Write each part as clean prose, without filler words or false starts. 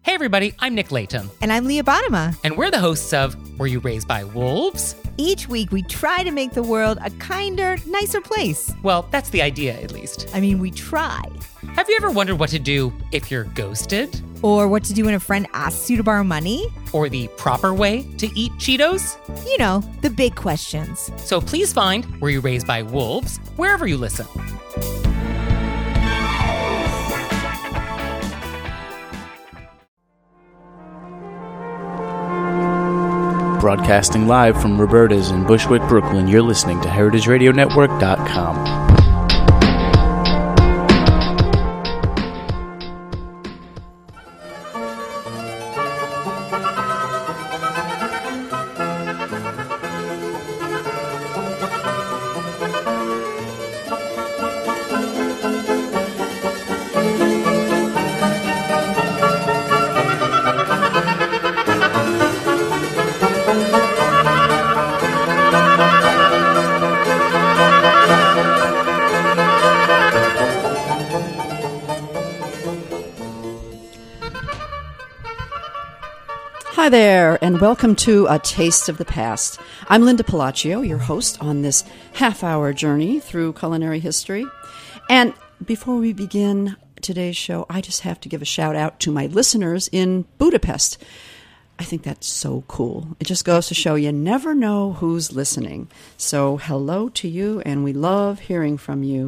Hey everybody, I'm Nick Layton. And I'm Leah Bottima. And we're the hosts of Were You Raised by Wolves? Each week we try to make the world a kinder, nicer place. Well, that's the idea, at least. I mean, we try. Have you ever wondered what to do if you're ghosted? Or what to do when a friend asks you to borrow money? Or the proper way to eat Cheetos? You know, the big questions. So please find Were You Raised by Wolves wherever you listen. Broadcasting live from Roberta's in Bushwick, Brooklyn, you're listening to HeritageRadioNetwork.com. Hi there, and welcome to A Taste of the Past. I'm Linda Palacio, your host on this half-hour journey through culinary history. And before we begin today's show, I just have to give a shout-out to my listeners in Budapest. I think that's so cool. It just goes to show you never know who's listening. So hello to you, and we love hearing from you.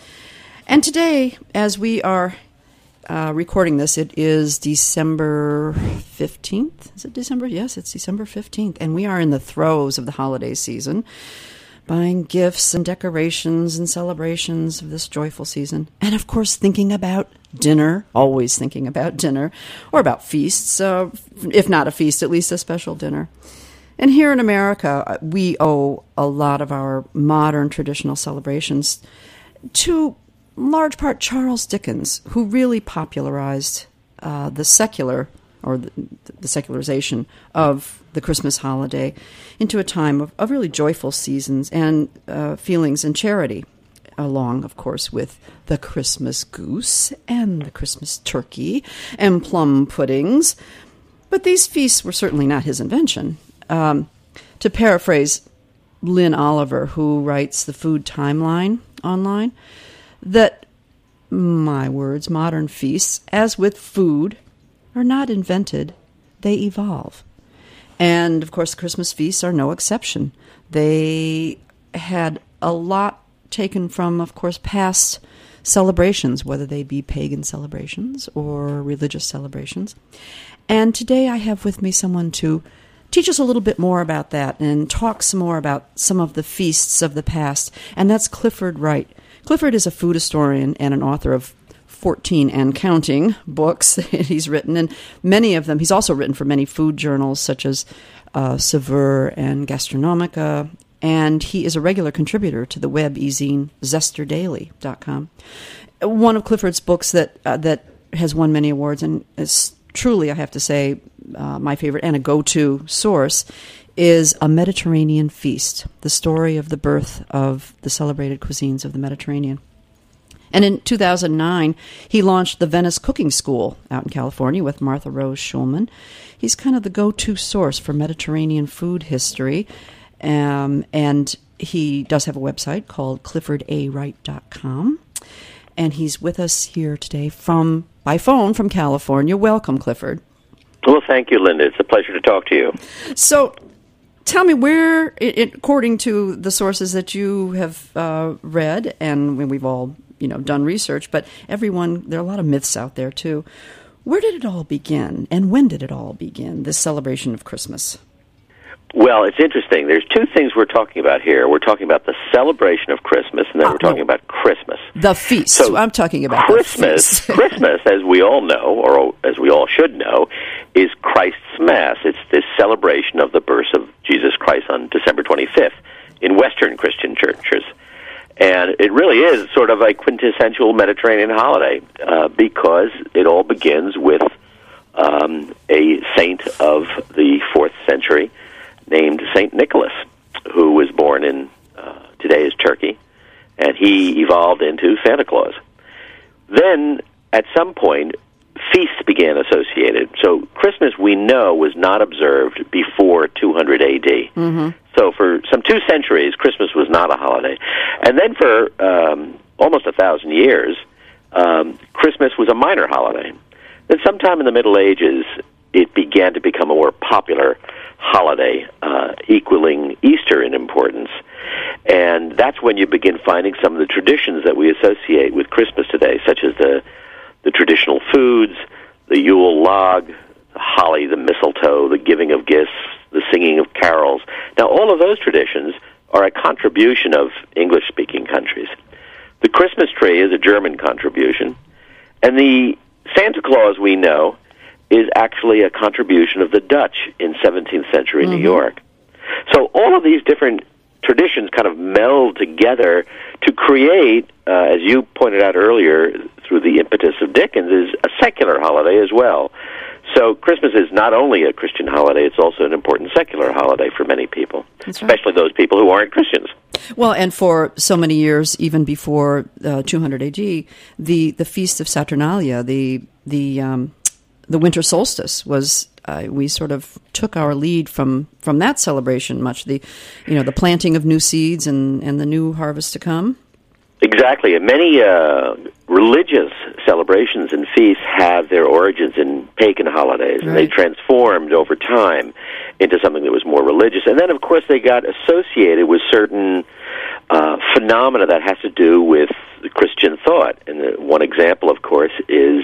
And today, as we are recording this, it is December 15th. Is it December? Yes, it's December 15th. And we are in the throes of the holiday season, buying gifts and decorations and celebrations of this joyful season. And, of course, thinking about dinner, always thinking about dinner, or about feasts, if not a feast, at least a special dinner. And here in America, we owe a lot of our modern traditional celebrations to large part Charles Dickens, who really popularized the secular, or the secularization of the Christmas holiday into a time of really joyful seasons and feelings and charity, along, of course, with the Christmas goose and the Christmas turkey and plum puddings. But these feasts were certainly not his invention. To paraphrase Lynn Oliver, who writes the Food Timeline online, that, my words, modern feasts, as with food, are not invented, they evolve. And, of course, Christmas feasts are no exception. They had a lot taken from, of course, past celebrations, whether they be pagan celebrations or religious celebrations. And today I have with me someone to teach us a little bit more about that and talk some more about some of the feasts of the past, and that's Clifford Wright. Clifford is a food historian and an author of 14 and counting books he's written, and many of them, he's also written for many food journals such as Saveur and Gastronomica, and he is a regular contributor to the web e-zine ZesterDaily.com. One of Clifford's books that has won many awards and is truly, I have to say, my favorite and a go-to source is A Mediterranean Feast, the story of the birth of the celebrated cuisines of the Mediterranean. And in 2009, he launched the Venice Cooking School out in California with Martha Rose Schulman. He's kind of the go-to source for Mediterranean food history, and he does have a website called CliffordAWright.com. And he's with us here today by phone from California. Welcome, Clifford. Well, thank you, Linda. It's a pleasure to talk to you. So, tell me where, according to the sources that you have read, and we've all, done research, but there are a lot of myths out there too. Where did it all begin, and when did it all begin, this celebration of Christmas? Well, it's interesting. There's two things we're talking about here. We're talking about the celebration of Christmas, and then we're talking about Christmas. The feast. So I'm talking about Christmas. The feast. Christmas, as we all know, or as we all should know, is Christ's Mass. It's this celebration of the birth of Jesus Christ on December 25th in Western Christian churches. And it really is sort of a quintessential Mediterranean holiday because it all begins with a saint of the 4th century named St. Nicholas, who was born in today's Turkey, and he evolved into Santa Claus. Then, at some point, feasts began began associated. So Christmas, we know, was not observed before 200 A.D. So for some 2 centuries, Christmas was not a holiday. And then for almost 1,000 years, Christmas was a minor holiday. Then sometime in the Middle Ages, it began to become a more popular holiday, equaling Easter in importance. And that's when you begin finding some of the traditions that we associate with Christmas today, such as the traditional foods, the Yule log, the holly, the mistletoe, the giving of gifts, the singing of carols. Now, all of those traditions are a contribution of English-speaking countries. The Christmas tree is a German contribution, and the Santa Claus we know is actually a contribution of the Dutch in 17th century New York. So all of these different traditions kind of meld together to create, as you pointed out earlier, through the impetus of Dickens, is a secular holiday as well. So Christmas is not only a Christian holiday, it's also an important secular holiday for many people, especially those people who aren't Christians. Well, and for so many years, even before 200 AD, the Feast of Saturnalia, the winter solstice was. We sort of took our lead from that celebration. Much the planting of new seeds and the new harvest to come. Exactly, and many religious celebrations and feasts have their origins in pagan holidays, and they transformed over time into something that was more religious. And then, of course, they got associated with certain phenomena that has to do with Christian thought. And one example, of course, is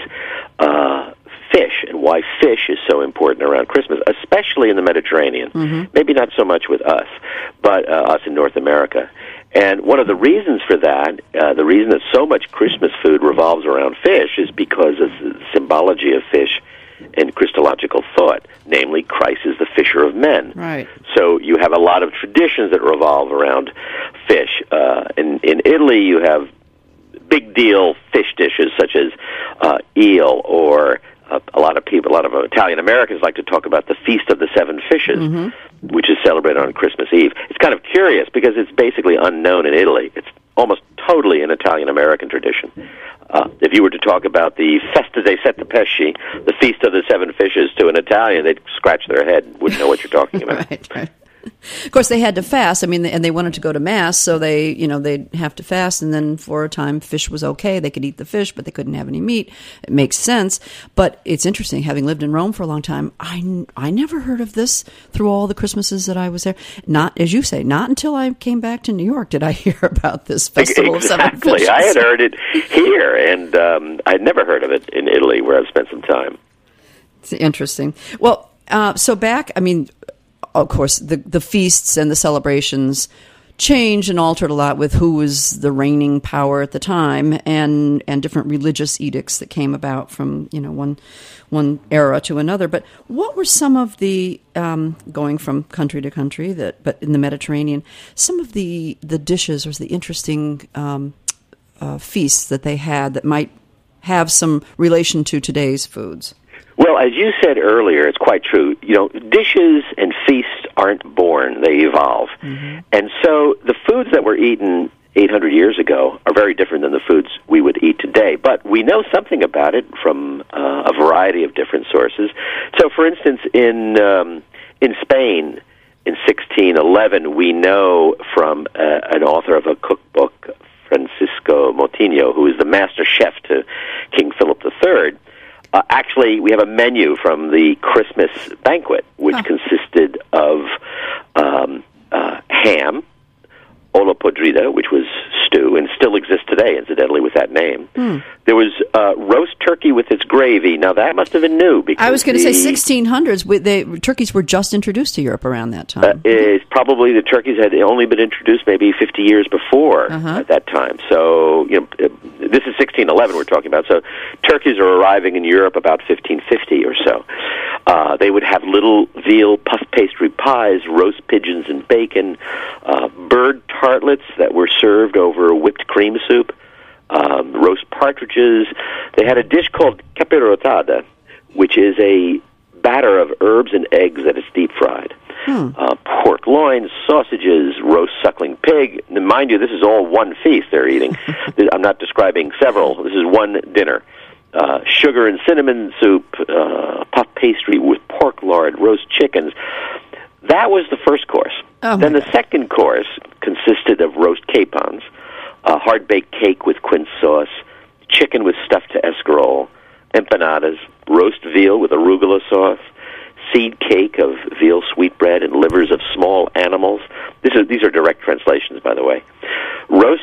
fish, and why fish is so important around Christmas, especially in the Mediterranean. Maybe not so much with us, but us in North America. And one of the reasons for that, the reason that so much Christmas food revolves around fish, is because of the symbology of fish in Christological thought. Namely, Christ is the fisher of men. Right. So you have a lot of traditions that revolve around fish. In Italy, you have big deal fish dishes such as eel, or a lot of Italian Americans like to talk about the Feast of the Seven Fishes, which is celebrated on Christmas Eve. It's kind of curious because it's basically unknown in Italy. It's almost totally an Italian American tradition. If you were to talk about the Festa dei Sette Pesci, the Feast of the Seven Fishes, to an Italian, they'd scratch their head, wouldn't know what you're talking about. Right. Of course, they had to fast. I mean, and they wanted to go to Mass, so they'd have to fast. And then for a time, fish was okay. They could eat the fish, but they couldn't have any meat. It makes sense. But it's interesting, having lived in Rome for a long time, I never heard of this through all the Christmases that I was there. Not, as you say, not until I came back to New York did I hear about this Festival of Seven Fishes. I had heard it here, and I'd never heard of it in Italy, where I've spent some time. It's interesting. Well, so back, I mean, of course, the feasts and the celebrations changed and altered a lot with who was the reigning power at the time, and different religious edicts that came about from one era to another. But what were some of the going from country to country but in the Mediterranean, some of the dishes or the interesting feasts that they had that might have some relation to today's foods? Well, as you said earlier, it's quite true. Dishes and feasts aren't born, they evolve. And so the foods that were eaten 800 years ago are very different than the foods we would eat today. But we know something about it from a variety of different sources. So, for instance, in Spain in 1611, we know from an author of a cookbook, Francisco Motinho, who is the master chef to King Philip III, actually, we have a menu from the Christmas banquet, which consisted of ham, olla podrida, which was stew, and still exists today, incidentally, with that name. There was roast turkey with its gravy. Now, that must have been new. Because I was going to say 1600s. Turkeys were just introduced to Europe around that time. Probably the turkeys had only been introduced maybe 50 years before at that time. So, this is 1611 we're talking about. So, turkeys are arriving in Europe about 1550 or so. They would have little veal puff pastry pies, roast pigeons and bacon, bird tartlets that were served over whipped cream soup, roast partridges. They had a dish called capirotada, which is a batter of herbs and eggs that is deep fried. Pork loins, sausages, roast suckling pig. And mind you, this is all one feast they're eating. I'm not describing several. This is one dinner. sugar and cinnamon soup, puff pastry with pork lard, roast chickens. That was the first course. Then the second course consisted of roast capons, hard-baked cake with quince sauce, chicken with stuffed escarole, empanadas, roast veal with arugula sauce, seed cake of veal sweetbread and livers of small animals. These are direct translations, by the way. Roast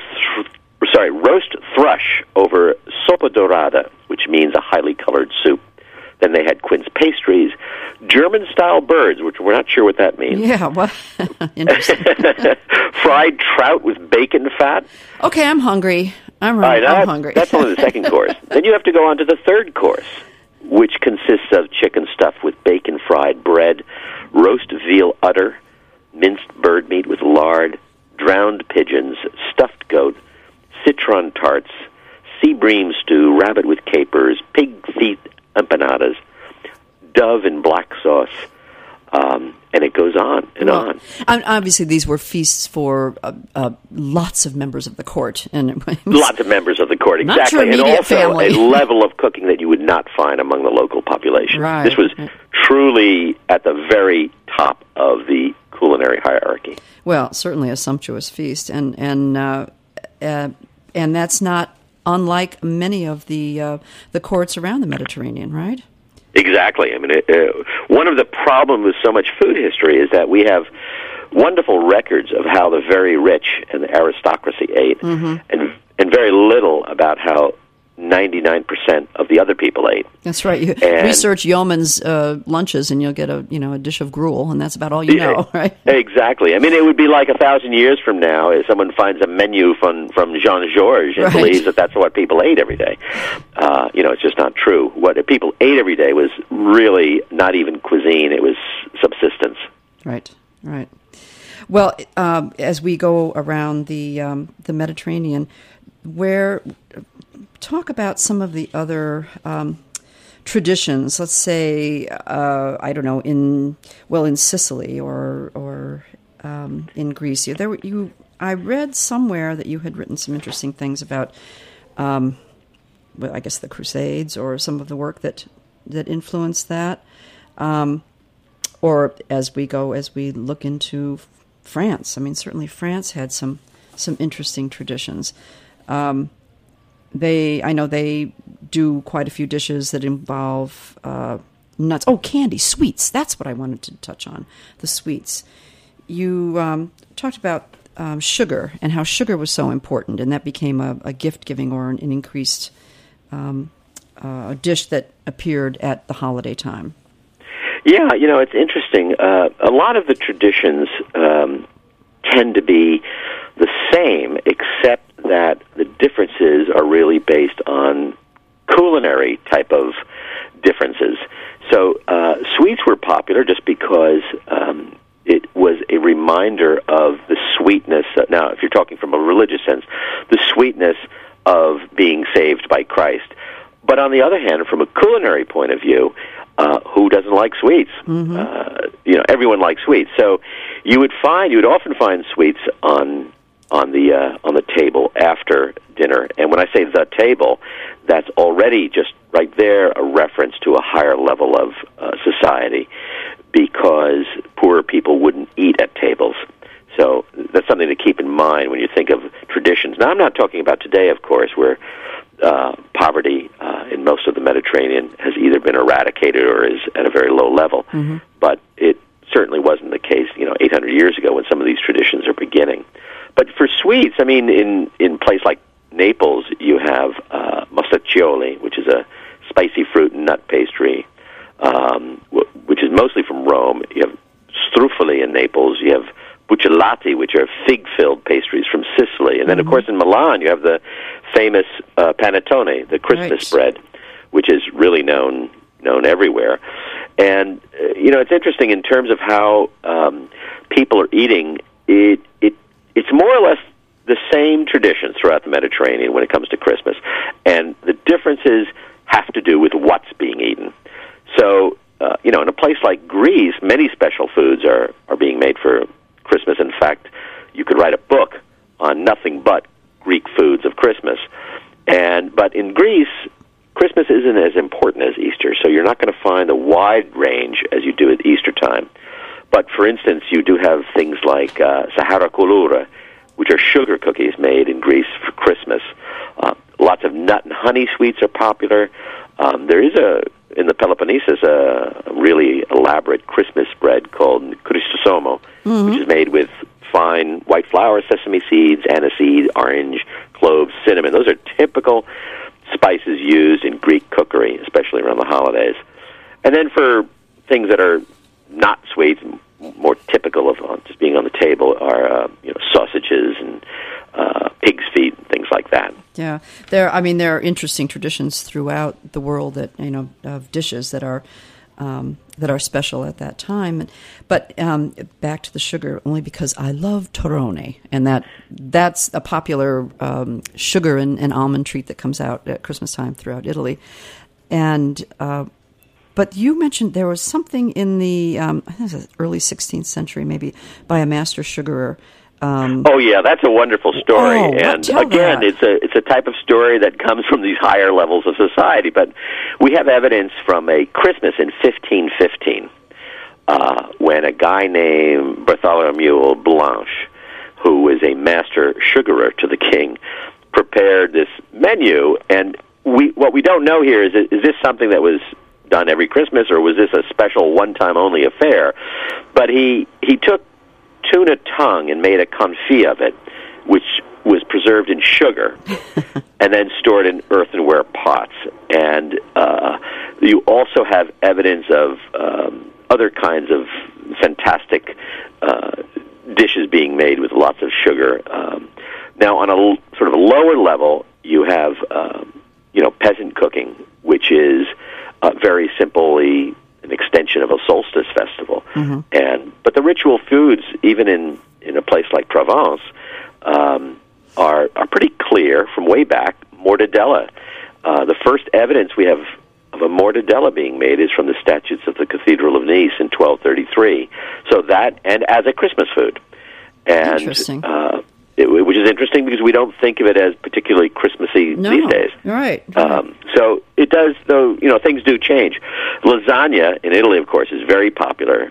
thrush over sopa dorada, which means a highly colored soup. Then they had quince pastries, German-style birds, which we're not sure what that means. Yeah, what? Interesting. Fried trout with bacon fat. Okay, I'm hungry. I'm hungry. That's only the second course. Then you have to go on to the third course, which consists of chicken stuffed with bacon-fried bread, roast veal udder, minced bird meat with lard, drowned pigeons, stuffed goat, citron tarts, sea bream stew, rabbit with capers, pig feet empanadas, dove in black sauce, and it goes on and on. Obviously, these were feasts for lots of members of the court, and lots of members of the court, exactly, not your immediate and also family. A level of cooking that you would not find among the local population. Right. This was truly at the very top of the culinary hierarchy. Well, certainly a sumptuous feast, and that's not unlike many of the courts around the Mediterranean, right? Exactly. I mean, one of the problems with so much food history is that we have wonderful records of how the very rich and the aristocracy ate, and very little about how 99% of the other people ate. That's right. You research yeoman's lunches, and you'll get a dish of gruel, and that's about all you know, right? Exactly. I mean, it would be like 1,000 years from now if someone finds a menu from Jean-Georges and believes that that's what people ate every day. It's just not true. What people ate every day was really not even cuisine; it was subsistence. Right. Well, as we go around the Mediterranean, talk about some of the other traditions. Let's say, I don't know, in Sicily or in Greece. I read somewhere that you had written some interesting things about, I guess, the Crusades or some of the work that influenced that. Or as we look into France. I mean, certainly France had some interesting traditions. I know they do quite a few dishes that involve nuts. Oh, candy, sweets. That's what I wanted to touch on, the sweets. You talked about sugar and how sugar was so important, and that became a gift-giving or an increased dish that appeared at the holiday time. Yeah, it's interesting. A lot of the traditions tend to be the same, except that the differences are really based on culinary type of differences. So sweets were popular just because it was a reminder of the sweetness. Now, if you're talking from a religious sense, the sweetness of being saved by Christ. But on the other hand, from a culinary point of view, who doesn't like sweets? Everyone likes sweets. So you would often find sweets on the table after dinner. And when I say the table, that's already just right there a reference to a higher level of society, because poorer people wouldn't eat at tables. So that's something to keep in mind when you think of traditions. Now, I'm not talking about today, of course, where poverty in most of the Mediterranean has either been eradicated or is at a very low level. But it certainly wasn't the case, 800 years ago when some of these traditions are beginning. But for sweets, I mean, in a place like Naples, you have mostaccioli, which is a spicy fruit and nut pastry, which is mostly from Rome. You have strufoli in Naples. You have bucciolati, which are fig-filled pastries from Sicily. And then, of course, in Milan, you have the famous panettone, the Christmas bread, which is really known everywhere. And, it's interesting in terms of how people are eating. It's more or less the same traditions throughout the Mediterranean when it comes to Christmas. And the differences have to do with what's being eaten. So, in a place like Greece, many special foods are being made for Christmas. In fact, you could write a book on nothing but Greek foods of Christmas. But in Greece, Christmas isn't as important as Easter, so you're not going to find a wide range as you do at Easter time. But, for instance, you do have things like Sahara Kulura, which are sugar cookies made in Greece for Christmas. Lots of nut and honey sweets are popular. There is in the Peloponnesus a really elaborate Christmas bread called Christosomo, which is made with fine white flour, sesame seeds, aniseed, orange, cloves, cinnamon. Those are typical spices used in Greek cookery, especially around the holidays. And then for things that are not sweets, more typical of just being on the table are sausages and pig's feet and things like that. Yeah, there are interesting traditions throughout the world that of dishes that are special at that time. But back to the sugar, only because I love torrone, and that's a popular sugar and almond treat that comes out at Christmas time throughout Italy. And but you mentioned there was something in the I think it was the early 16th century, maybe, by a master sugarer. Oh yeah, that's a wonderful story, and again, it's a type of story that comes from these higher levels of society. But we have evidence from a Christmas in 1515 when a guy named Bartholomew Blanche, who was a master sugarer to the king, prepared this menu. And what we don't know here is this something that was done every Christmas, or was this a special one-time only affair? But he took tuna tongue and made a confit of it, which was preserved in sugar and then stored in earthenware pots. And you also have evidence of other kinds of fantastic dishes being made with lots of sugar. Now, on a sort of a lower level, you have peasant cooking, which is very simply an extension of a solstice festival. But the ritual foods, even in a place like Provence, are pretty clear from way back. Mortadella. The first evidence we have of a mortadella being made is from the statutes of the Cathedral of Nice in 1233. So that, and as a Christmas food. And, interesting. Which is interesting because we don't think of it as particularly Christmassy these days. Right. So it does, though, things do change. Lasagna in Italy, of course, is very popular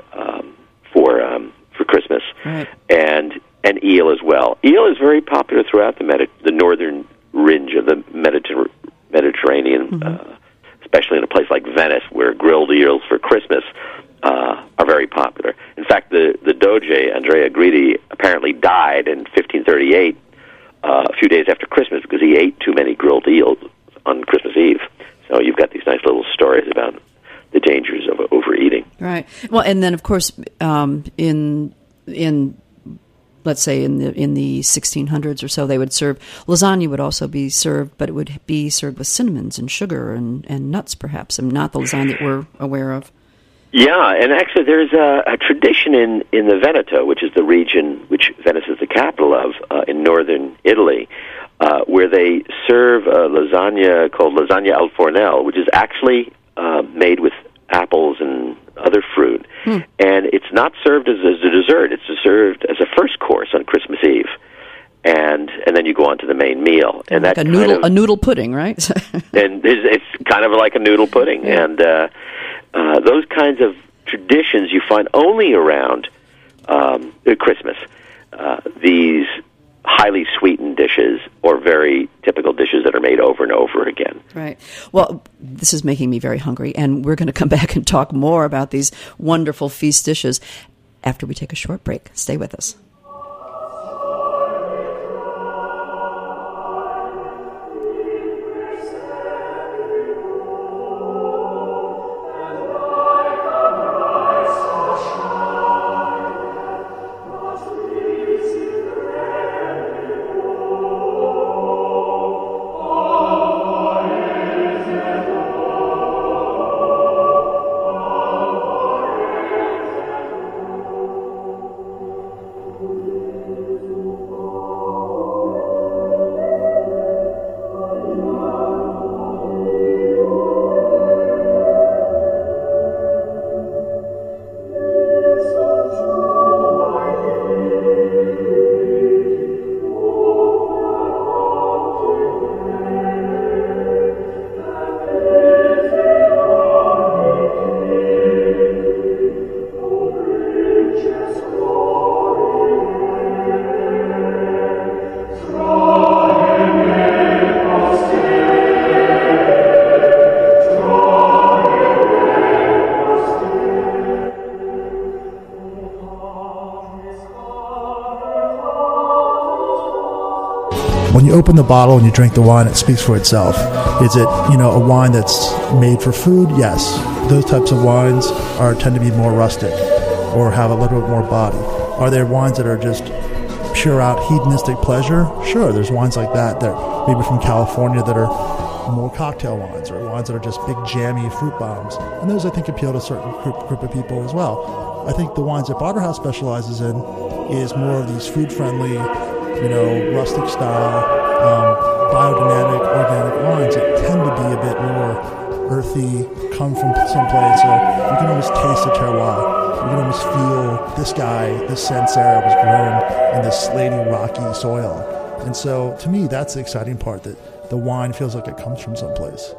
for Christmas. Right. And eel as well. Eel is very popular throughout the northern ringe of the Mediterranean, especially in a place like Venice, where grilled eels for Christmas are very popular. In fact, the Doge, Andrea Guidi, apparently died in 1538, a few days after Christmas, because he ate too many grilled eels on Christmas Eve. So you've got these nice little stories about the dangers of overeating. Right. Well, and then, of course, in let's say in the 1600s or so, they would serve lasagna would also be served, but it would be served with cinnamons and sugar and nuts, perhaps, and not the lasagna that we're aware of. Yeah, and actually there's a tradition in the Veneto, which is the region which Venice is the capital of, in northern Italy, where they serve a lasagna called lasagna al fornel, which is actually made with apples and other fruit. And it's not served as a dessert. It's served as a first course on Christmas Eve. And then you go on to the main meal. And like a noodle pudding, right? And it's kind of like a noodle pudding. Yeah. And those kinds of traditions you find only around Christmas. These highly sweetened dishes, or very typical dishes that are made over and over again. Right. Well, this is making me very hungry, and we're going to come back and talk more about these wonderful feast dishes after we take a short break. Stay with us. when you open the bottle and you drink the wine, it speaks for itself. Is it, a wine that's made for food? Yes. Those types of wines tend to be more rustic or have a little bit more body. Are there wines that are just pure out hedonistic pleasure? Sure, there's wines like that maybe from California that are more cocktail wines, or wines that are just big jammy fruit bombs. And those, I think, appeal to a certain group of people as well. I think the wines that Barterhouse specializes in is more of these food-friendly, rustic style, biodynamic, organic wines that tend to be a bit more earthy, come from someplace. So you can almost taste the terroir. You can almost feel this Sancerre was grown in this slaty, rocky soil. And so, to me, that's the exciting part, that the wine feels like it comes from someplace.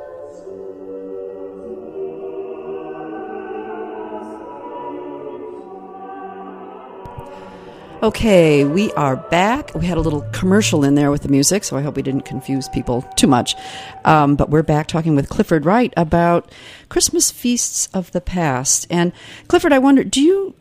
Okay, we are back. We had a little commercial in there with the music, so I hope we didn't confuse people too much. But we're back talking with Clifford Wright about Christmas feasts of the past. And Clifford, I wonder, do you?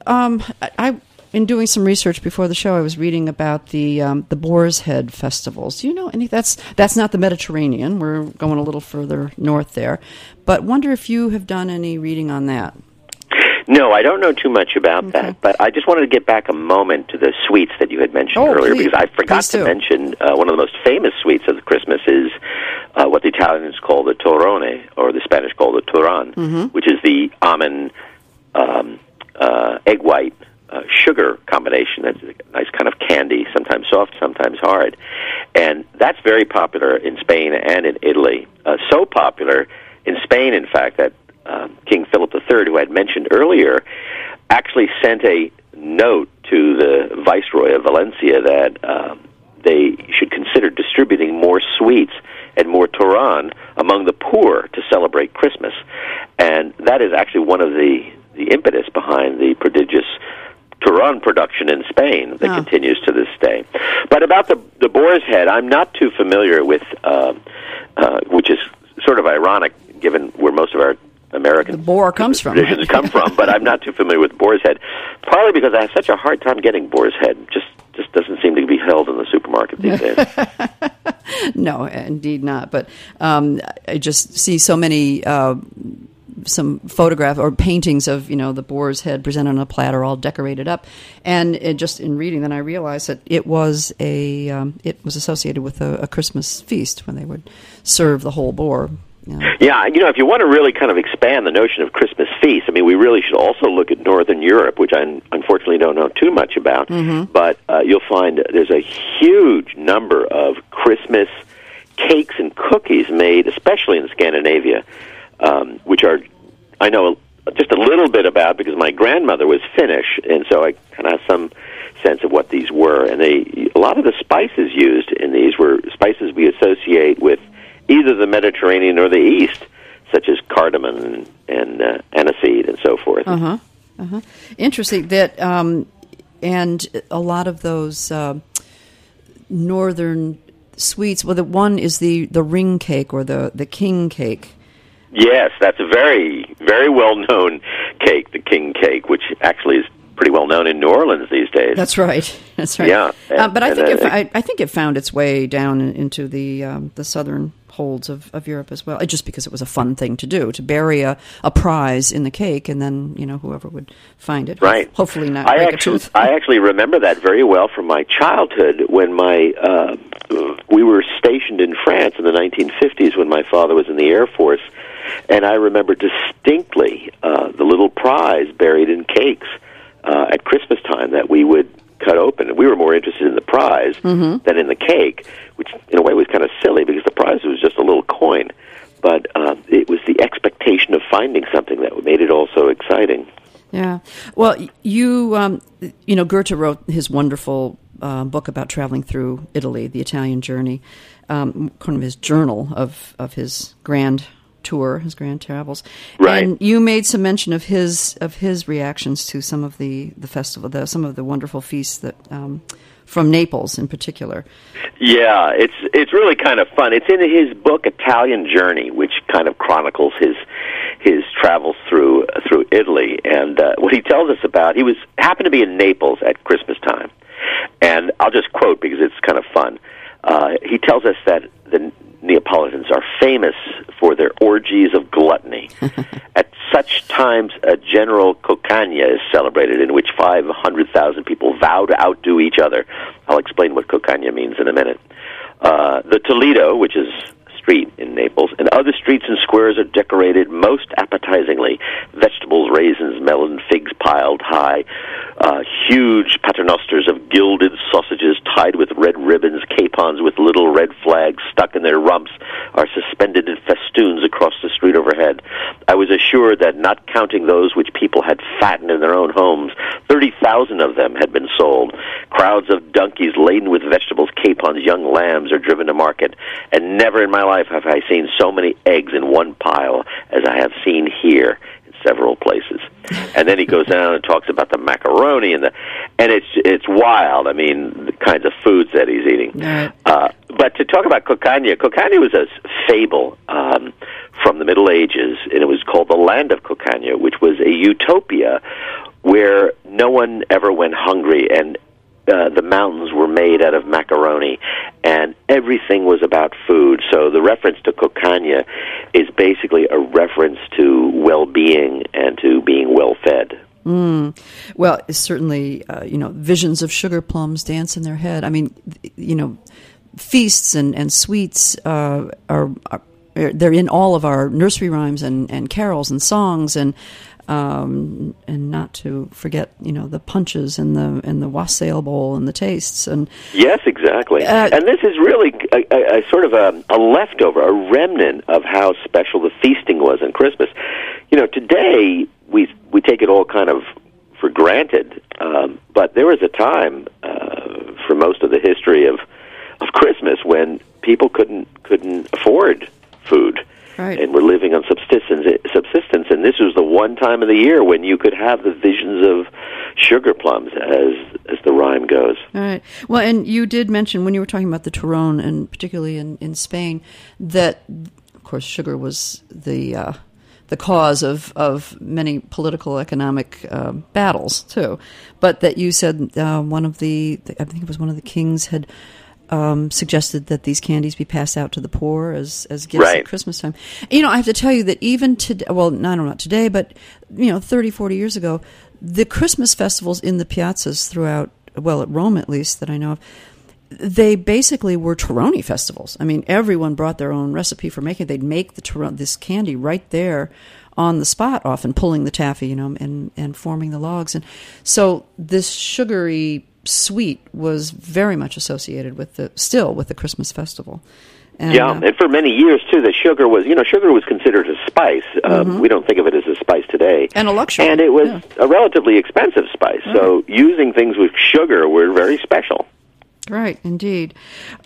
In doing some research before the show, I was reading about the Boar's Head festivals. Do you know any? That's not the Mediterranean. We're going a little further north there. But wonder if you have done any reading on that. No, I don't know too much about that, but I just wanted to get back a moment to the sweets that you had mentioned earlier, because I forgot to mention one of the most famous sweets of Christmas is what the Italians call the torrone, or the Spanish call the turan, which is the almond egg white sugar combination. That's a nice kind of candy, sometimes soft, sometimes hard. And that's very popular in Spain and in Italy. So popular in Spain, in fact, that King Philip III, who I had mentioned earlier, actually sent a note to the Viceroy of Valencia that they should consider distributing more sweets and more Turan among the poor to celebrate Christmas. And that is actually one of the impetus behind the prodigious Turan production in Spain that continues to this day. But about the Boar's Head, I'm not too familiar with, which is sort of ironic given where most of our American traditions come from, but I'm not too familiar with Boar's Head, partly because I have such a hard time getting Boar's Head. Just doesn't seem to be held in the supermarket these days. No, indeed not. But I just see so many some photograph or paintings of the boar's head presented on a platter, all decorated up, and just in reading, then I realized that it was associated with a Christmas feast when they would serve the whole boar. Yeah, if you want to really kind of expand the notion of Christmas feast, I mean, we really should also look at Northern Europe, which I unfortunately don't know too much about, but you'll find there's a huge number of Christmas cakes and cookies made, especially in Scandinavia, which I know just a little bit about because my grandmother was Finnish, and so I kind of have some sense of what these were. And a lot of the spices used in these were spices we associate with either the Mediterranean or the East, such as cardamom and aniseed and so forth. Interesting that, and a lot of those northern sweets. Well, the one is the ring cake or the king cake. Yes, that's a very, very well-known cake, the king cake, which actually is pretty well known in New Orleans these days. That's right. Yeah, but I think it found its way down into the southern holds of Europe as well, just because it was a fun thing to do, to bury a prize in the cake, and then whoever would find it, right? Hopefully not break a tooth. I actually remember that very well from my childhood when we were stationed in France in the 1950s when my father was in the Air Force, and I remember distinctly the little prize buried in cakes at Christmas time that we would cut open. We were more interested in the prize than in the cake, which in a way was kind of silly because the prize was just a little coin. But it was the expectation of finding something that made it all so exciting. Yeah. Well, Goethe wrote his wonderful book about traveling through Italy, The Italian Journey, kind of his journal of his grand tour, his grand travels. Right. And you made some mention of his reactions to some of the festival, some of the wonderful feasts that from Naples in particular. Yeah, it's really kind of fun. It's in his book Italian Journey, which kind of chronicles his travels through Italy. And what he tells us about, he happened to be in Naples at Christmas time. And I'll just quote because it's kind of fun. He tells us that the Neapolitans are famous for their orgies of gluttony. At such times, a general cocaña is celebrated in which 500,000 people vow to outdo each other. I'll explain what cocaña means in a minute. The Toledo, which is street in Naples, and other streets and squares are decorated most appetizingly. Vegetables, raisins, melon, figs piled high, huge paternosters of gilded sausages tied with red ribbons, capons with little red flags stuck in their rumps are suspended in festoons across the street overhead. I was assured that, not counting those which people had fattened in their own homes, 30,000 of them had been sold. Crowds of donkeys laden with vegetables, capons, young lambs are driven to market, and never in my life have I seen so many eggs in one pile as I have seen here in several places. And then he goes down and talks about the macaroni and it's wild. I mean, the kinds of foods that he's eating. But to talk about cocaña was a fable from the Middle Ages, and it was called the Land of Cocaña, which was a utopia where no one ever went hungry, and the mountains were made out of macaroni, and everything was about food. So the reference to cocaña is basically a reference to well-being and to being well-fed. Well, certainly, visions of sugar plums dance in their head. I mean, feasts and sweets they're in all of our nursery rhymes and carols and songs, and not to forget, the punches and the wassail bowl and the tastes. And yes, exactly. And this is really a sort of a leftover, a remnant of how special the feasting was in Christmas. Today we take it all kind of for granted, but there was a time for most of the history of Christmas when people couldn't afford food. Right. And we're living on subsistence, and this was the one time of the year when you could have the visions of sugar plums, as the rhyme goes. All right. Well, and you did mention when you were talking about the Torrón, and particularly in Spain, that, of course, sugar was the cause of many political, economic battles, too. But that you said I think it was one of the kings had suggested that these candies be passed out to the poor as gifts at Christmas time. I have to tell you that even today, well, not today, but 30, 40 years ago, the Christmas festivals in the piazzas throughout, well, at Rome at least, that I know of, they basically were Torroni festivals. I mean, everyone brought their own recipe for making it. They'd make this candy right there on the spot, often pulling the taffy, and forming the logs. And so this sugary sweet was very much associated with the Christmas festival. And, and for many years too, the sugar was considered a spice. We don't think of it as a spice today, and a luxury, and it was a relatively expensive spice. Right. So using things with sugar were very special. Right, indeed.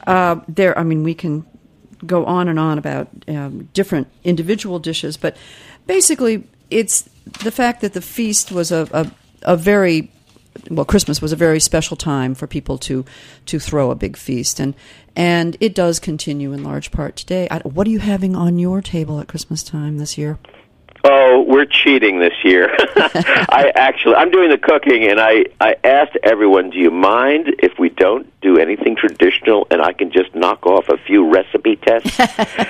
We can go on and on about different individual dishes, but basically, it's the fact that the feast was a very Christmas was a very special time for people to throw a big feast, and it does continue in large part today. What are you having on your table at Christmas time this year? Oh, we're cheating this year. I'm doing the cooking, and I asked everyone, do you mind if we don't do anything traditional and I can just knock off a few recipe tests?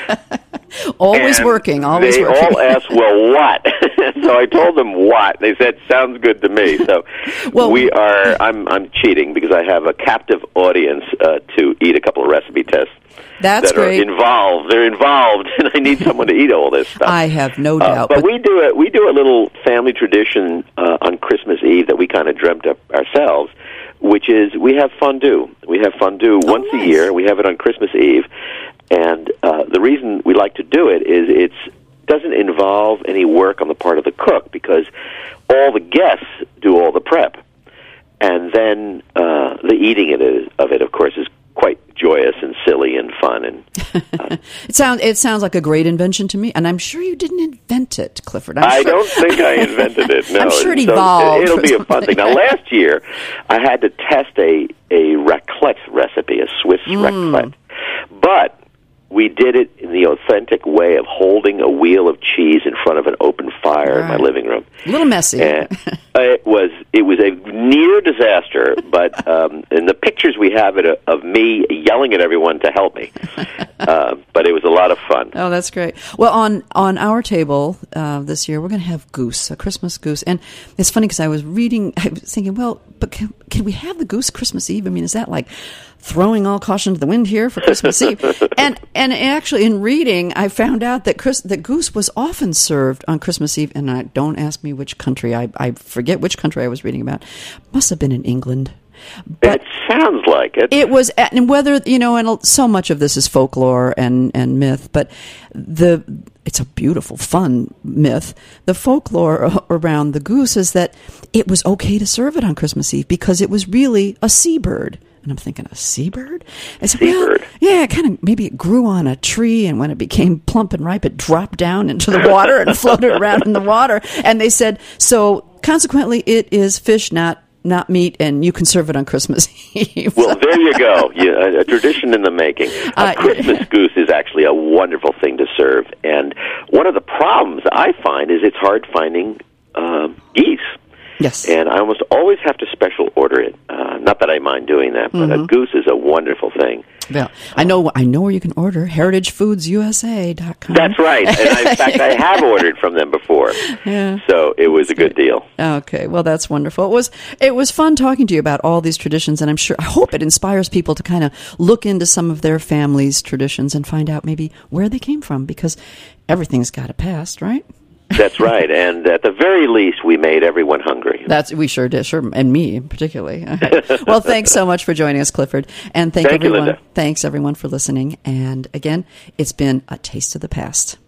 Always working. They all asked, well, what? So I told them what. They said, sounds good to me. So I'm cheating because I have a captive audience to eat a couple of recipe tests. That's great. They're involved, and I need someone to eat all this stuff. I have no doubt. But we do a little family tradition on Christmas Eve that we kind of dreamt up ourselves, which is we have fondue. We have fondue once a year. We have it on Christmas Eve, and the reason we like to do it is it doesn't involve any work on the part of the cook because all the guests do all the prep, and then the eating of it, of course, is quite joyous and silly and fun. And it sounds like a great invention to me, and I'm sure you didn't invent it, Clifford. I don't think I invented it. No, I'm sure it evolved. It'll be a fun thing. Now, last year I had to test a raclette recipe, a Swiss raclette, but we did it in the authentic way of holding a wheel of cheese in front of an open fire in my living room. A little messy. And it was was a near disaster, but in the pictures we have of me yelling at everyone to help me. But it was a lot of fun. Oh, that's great. Well, on our table this year, we're going to have goose, a Christmas goose. And it's funny because I was thinking, well, but can we have the goose Christmas Eve? I mean, is that like throwing all caution to the wind here for Christmas Eve? And actually, in reading, I found out that goose was often served on Christmas Eve. And don't ask me which country. I forget which country I was reading about. Must have been in England. But it sounds like it. It was, and whether, and so much of this is folklore and myth, but it's a beautiful, fun myth. The folklore around the goose is that it was okay to serve it on Christmas Eve because it was really a seabird. And I'm thinking, a seabird? Seabird. Well, yeah, maybe it grew on a tree, and when it became plump and ripe, it dropped down into the water and floated around in the water. And they said, so consequently, it is fish, not meat, and you can serve it on Christmas Eve. Well, there you go. A tradition in the making. A Christmas goose is actually a wonderful thing to serve. And one of the problems I find is it's hard finding geese. Yes. And I almost always have to special order it. Not that I mind doing that, but a goose is a wonderful thing. Well, I know where you can order, heritagefoods.usa.com. That's right. And in fact, I have ordered from them before. Yeah. So it was a good deal. Okay. Well, that's wonderful. It was fun talking to you about all these traditions, and I hope it inspires people to kind of look into some of their family's traditions and find out maybe where they came from, because everything's got a past, right? That's right, and at the very least, we made everyone hungry. We sure did, and me particularly. Well, thanks so much for joining us, Clifford, and thank everyone. You, Linda. Thanks everyone for listening. And again, it's been a taste of the past.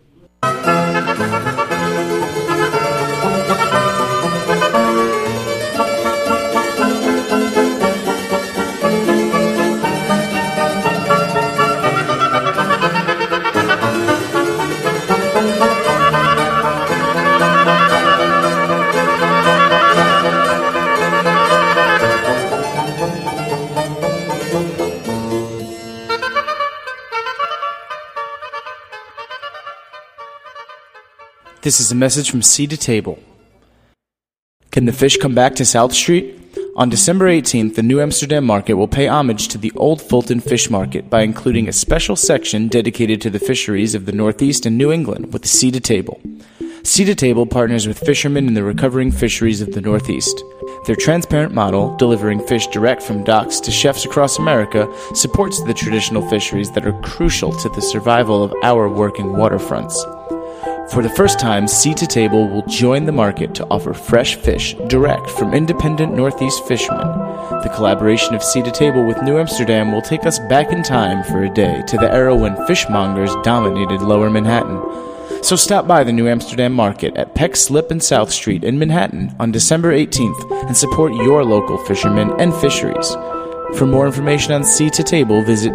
This is a message from Sea to Table. Can the fish come back to South Street? On December 18th, the New Amsterdam Market will pay homage to the Old Fulton Fish Market by including a special section dedicated to the fisheries of the Northeast and New England with Sea to Table. Sea to Table partners with fishermen in the recovering fisheries of the Northeast. Their transparent model, delivering fish direct from docks to chefs across America, supports the traditional fisheries that are crucial to the survival of our working waterfronts. For the first time, Sea to Table will join the market to offer fresh fish direct from independent Northeast fishermen. The collaboration of Sea to Table with New Amsterdam will take us back in time for a day to the era when fishmongers dominated Lower Manhattan. So stop by the New Amsterdam Market at Peck Slip and South Street in Manhattan on December 18th and support your local fishermen and fisheries. For more information on Sea to Table, visit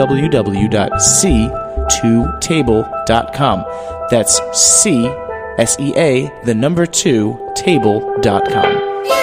www.sea2table.com. That's C-S-E-A, the number 2, table.com.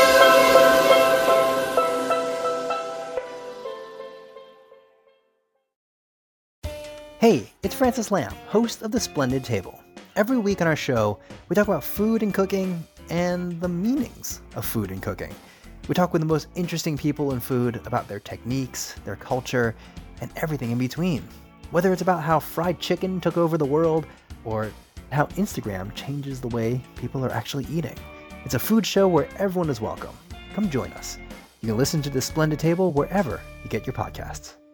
Hey, it's Francis Lamb, host of The Splendid Table. Every week on our show, we talk about food and cooking and the meanings of food and cooking. We talk with the most interesting people in food about their techniques, their culture, and everything in between. Whether it's about how fried chicken took over the world or how Instagram changes the way people are actually eating. It's a food show where everyone is welcome. Come join us. You can listen to The Splendid Table wherever you get your podcasts.